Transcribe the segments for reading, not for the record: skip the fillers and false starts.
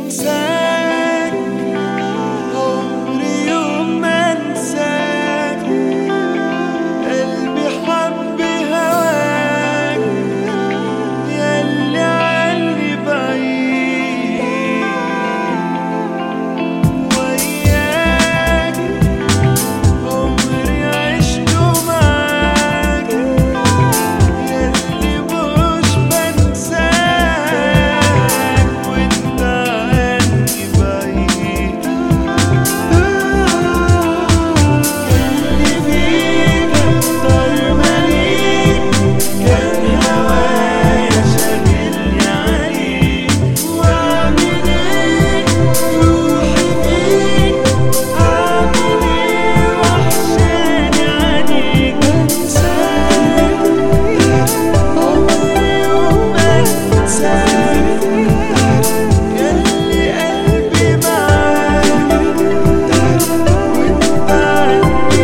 انساك عمري يوم ما انساك، قلبي حب هواك ياللي عني بعيد، وياك عمري عشته معاك ياللي مش بنساك وانت عني بعيد. اللي بيك اكتر ماليك كان هوايا شاغلني عليك، واعمل ايه روحي فيك، اعمل ايه وحشاني عنيك. انساك عمري يوم ما انساك، ياللي قلبي معاك وانت عني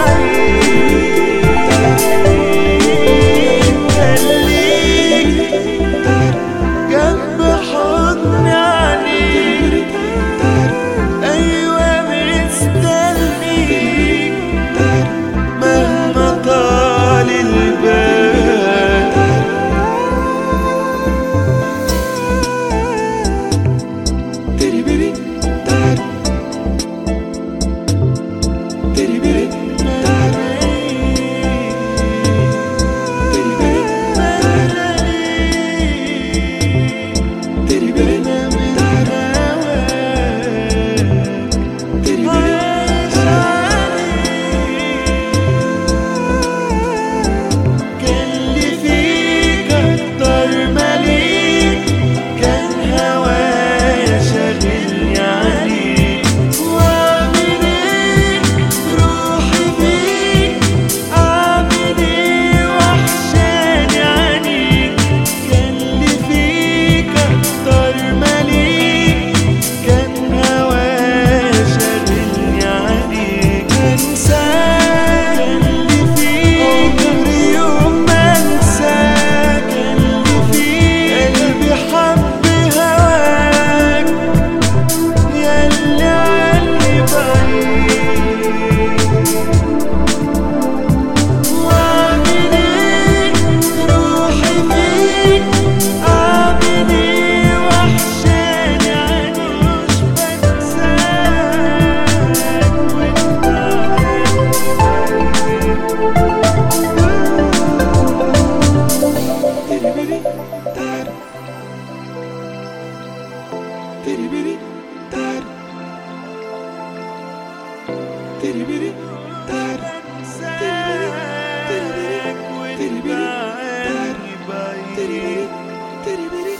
بعيد. خليك جنب حضني عليك، ايوه مستنيك مهما طال البال. تيري بيري تار تيري بيري تار تيري بيري تيري بيري تار تيري بيري كان اللي فيك اكتر ماليك كان هوايا شاغلني عليك، واعمل ايه روحي فيك، اعمل ايه وحشاني عنيك. كان اللي فيك اكتر ماليك كان هوايا شاغلني عليك. انساك اللي فيك عمري يوم ما انساك، اللي فيك قلبي حب هواك ياللي عني بعيد، واعمل ايه روحي فيك، اعمل ايه وحشاني عنيك. مش بنساك وانت تيري بيري تار تيري بيري تار تيري بيري تار تيري بيري تار تيري بيري